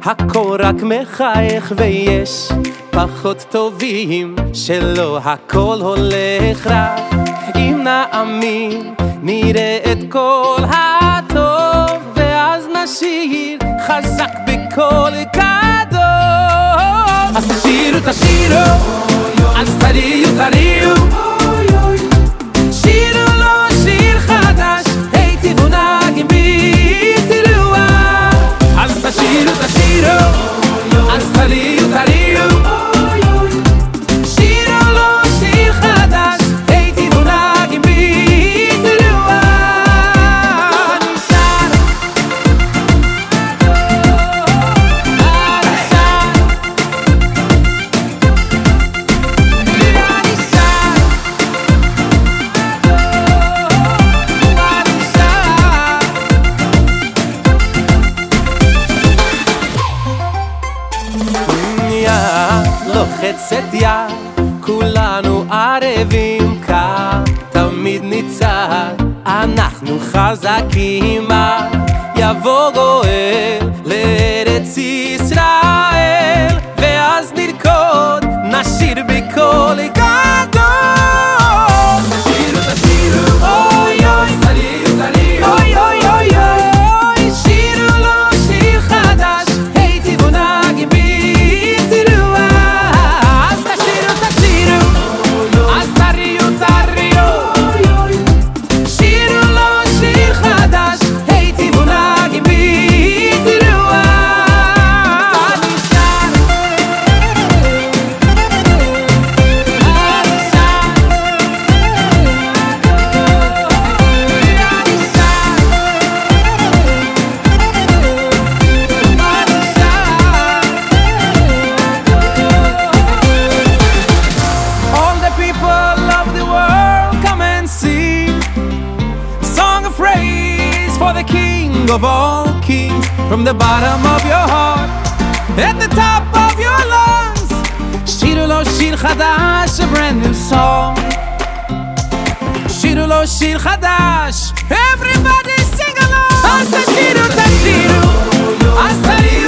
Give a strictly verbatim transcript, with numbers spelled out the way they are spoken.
הכל רק מחייך ויש פחות טובים שלא הכל הולך רע. אם נאמין נראה את כל הטוב ואז נשיר חזק בכל גדול. אז תשירו תשירו אז תריעו תריעו שירו לו שיר חדש היטיבו נגים בתרועה. אז תשירו תשירו אז תריעו תריעו שירו לו שיר חדש היטיבו נגים בתרועה. נשאר לוחצת יד, כולנו ערבים כאן, תמיד ניצד, אנחנו חזקים. יבוא גואל לארץ ישראל, ואז נרקוד, נשיר בקול גדול. תשירו תשירו, אוי אוי, תריעו תריעו, אוי אוי אוי אוי, שירו לו שיר חדש, היטיבו נגים בתרועה. אז תשירו תשירו, אז תריעו תריעו, שירו לו שיר חדש, היטיבו נגים בתרועה. נשאר all the people of the world, come and sing song of praise for the King of all kings. From the bottom of your heart, at the top of your lungs, שירו לו שיר חדש, a brand new song. שירו לו שיר חדש, everybody sing along. אז תשירו תשירו, אז תריעו